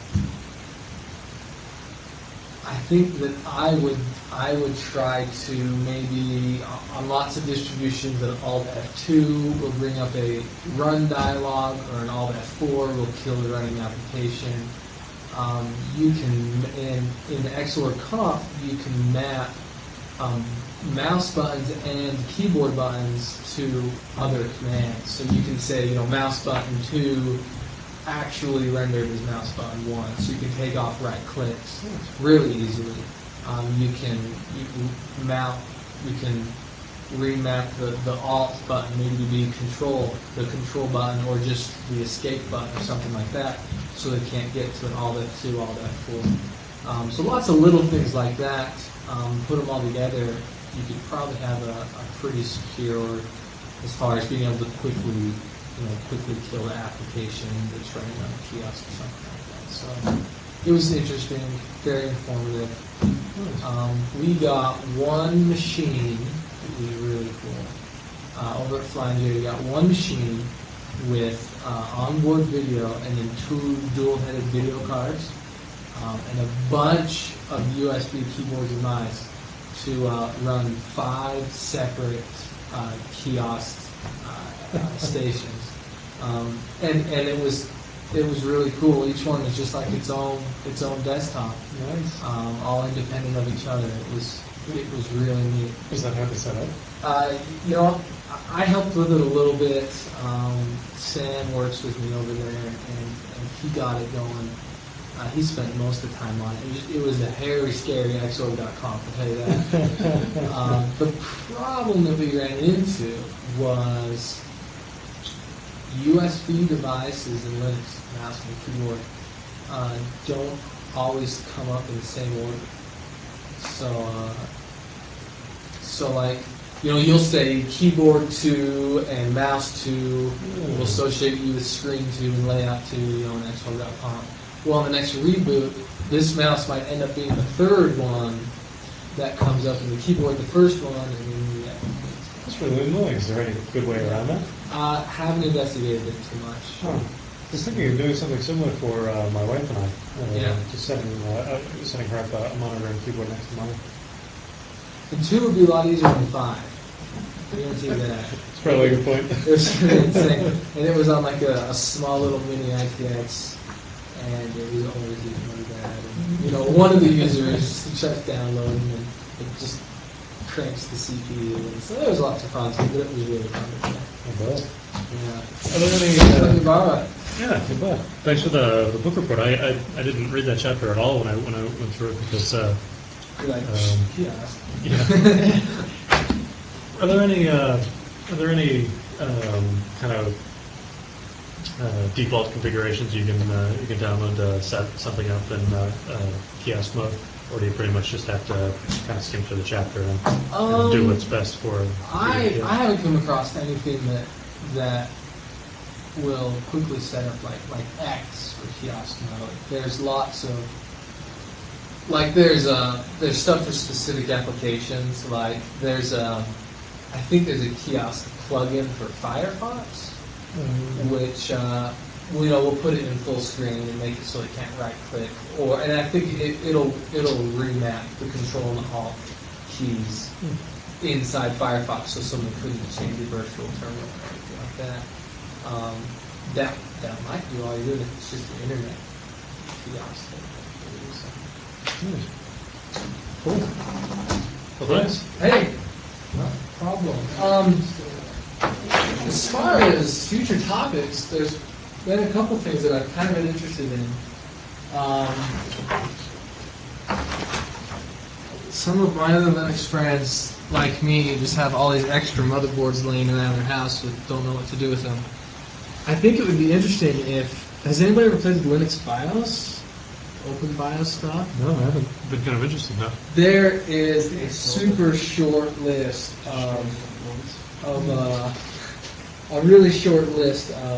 I think that I would I would try to maybe on lots of distributions an alt F two will bring up a run dialog, or an alt F four will kill the running application. Um, you can in in X O R conf you can map um, mouse buttons and keyboard buttons to other commands. So you can say, you know, mouse button two actually rendered as mouse button one. So you can take off right clicks really easily. Um, you can you can mount, you can remap the, the alt button maybe to be control, the control button, or just the escape button or something like that, so they can't get to an alt F two, alt F four. Um, so lots of little things like that. Um, put them all together, you could probably have a, a pretty secure, as far as being able to quickly, you know, quickly kill the application that's running on a kiosk or something like that. So it was interesting, very informative. Um, we got one machine that was really cool. Uh, over at Flying J, we got one machine with uh, onboard video and then two dual-headed video cards. Um, and a bunch of U S B keyboards and mice to uh, run five separate uh, kiosk uh, uh, stations, um, and and it was it was really cool. Each one was just like its own its own desktop, Nice. um, all independent of each other. It was it was really neat. Is that hard to set up? Uh, you know, I I helped with it a little bit. Um, Sam works with me over there, and, and he got it going. Uh, he spent most of the time on it. It was, it was a hairy, scary X O R dot com, I'll tell you that. um, the problem that we ran into was U S B devices in Linux, mouse and keyboard, uh, don't always come up in the same order. So, uh, so like, you know, you'll say keyboard two and mouse two will associate you with screen two and layout two, you know, in X O R dot com. Well, on the next reboot, this mouse might end up being the third one that comes up in the keyboard, the first one, and then yeah. That's really annoying. Is there any good way around that? Uh, haven't investigated it too much. Huh. I was thinking of doing something similar for uh, my wife and I. Uh, Yeah. Just setting, uh, uh, setting her up a, a monitor and keyboard next to mine. And two would be a lot easier than five. I guarantee you that. That's probably a good point. It was really insane. And it was on like a, a small little mini I T X, and it was always eating really bad. And, you know, one of the users starts downloading, and it just cranks the C P U. And so there was lots of problems, but it was really fun to play. I bet. Yeah. Are there any, Thanks for uh, letting me borrow it. Yeah, you bet. Thanks for the, the book report. I, I I didn't read that chapter at all when I when I went through it because uh, You're like, Um, kiosk. yeah. Are there any uh, are there any um, kind of uh, default configurations you can uh, you can download to set something up in uh, uh, kiosk mode, or do you pretty much just have to kind of skim through the chapter and, and do Um, what's best for? I I haven't come across anything that that will quickly set up like like X for kiosk mode. There's lots of like there's uh there's stuff for specific applications. Like there's a, I think there's a kiosk plugin for Firefox, which uh, you know we'll put it in full screen and make it so it can't right click. Or and I think it, it'll it'll remap the Control and Alt keys inside Firefox, so someone couldn't change the virtual terminal or anything like that. Um, that that might do all you're doing if it's just an internet kiosk. Cool. Well, thanks. Hey, no problem. Um, as far as future topics, there's been a couple things that I've kind of been interested in. Um, some of my other Linux friends, like me, just have all these extra motherboards laying around their house that don't know what to do with them. I think it would be interesting if, has anybody ever played with Linux BIOS? Open BIOS stuff? No, I haven't been kind of interested now. There is a super short list of, of uh, a really short list of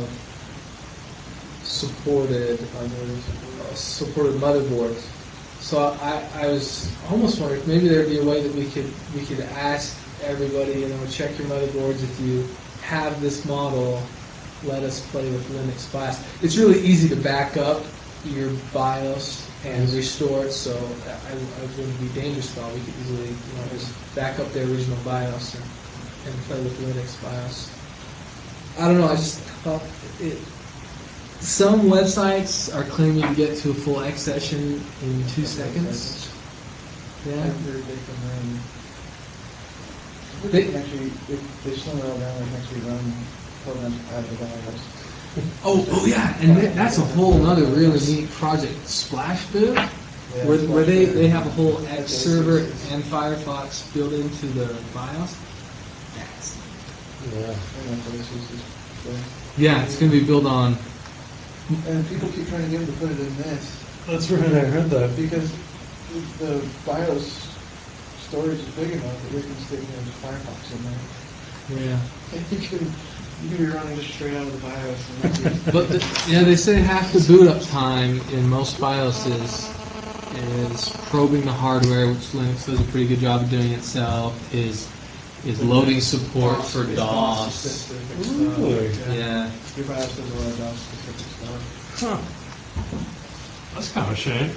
supported uh, supported motherboards. So I, I was almost wondering if maybe there'd be a way that we could we could ask everybody, you know, check your motherboards if you have this model. Let us play with Linux BIOS. It's really easy to back up your BIOS and restore it, so I, I wouldn't be dangerous at all. We could easily, you know, just back up the original BIOS and, and play with Linux BIOS. I don't know. I just thought it. Some websites are claiming to get to a full X session in two seconds. Yeah. I've heard they can run. They They- can actually, they, they slim it all down, they can actually run programs out of the BIOS. Oh, oh yeah, and that, that's a whole other really neat project, Splash Boot, where, where they, they have a whole X server and Firefox built into the BIOS. That's Yeah. And that's what it's used for. yeah, it's going to be built on. And people keep trying to get them to put it in this, That's right, I heard that. because the BIOS storage is big enough that they can stick in Firefox in there. Yeah. And you can, you can be running just straight out of the BIOS and not be- But the, yeah, they say half the boot up time in most BIOSes is probing the hardware, which Linux does a pretty good job of doing itself. Is is loading support for It's DOS. specific stuff. Really? Yeah. Your BIOS does a lot of DOS specific stuff. Huh. That's kind of a shame.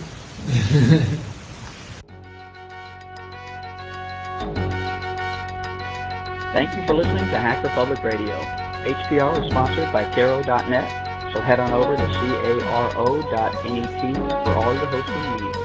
Thank you for listening to Hacker Public Radio. H P R is sponsored by Caro dot net, so head on over to caro dot net for all your hosting needs.